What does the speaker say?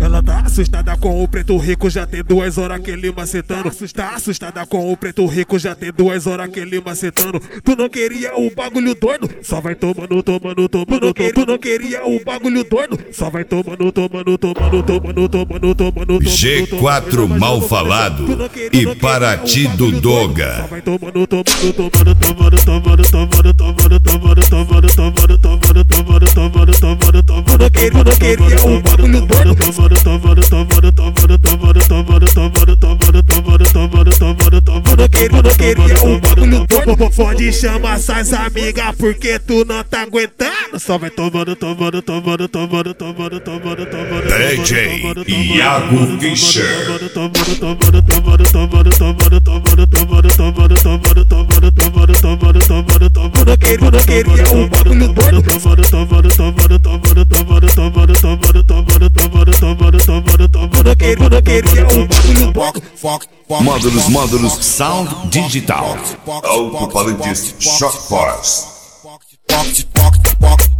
Ela tá assustada com o preto rico, já tem 2 horas que ele macetando. Tá assustada com o preto rico, já tem 2 horas que ele macetando. Tu não queria o bagulho doido? Só vai tomando, tomando, tomando. Tu não queria o bagulho doido? Só vai tomando, tomando, tomando, tomando, tomando, tomando. G4 mal falado e Paraty do Doga. Só vai tomando, tomando, tomando, tomando, tomando, tomando, tomando, tomando, tomando, tomando, tomando, tomando, tomando, tomando, tomando. Tu não queria o bagulho doido? Tomando, tomando, tomando, tomando, tomando, tomando, tomando, tomando, tomando, tomando, tomando, tomando. Tu não queria o bagulho doido? Pode chamar essas amigas porque tu não tá aguentando. Só vai tomando, tomando, tomando, tomando, tomando, tomando, tomando. DJ Iago Fischer. Eu não queria um bagulho doido. Eu não queria um bagulho doido. Módulos Sound Digital. Alto-falantes Shock Force.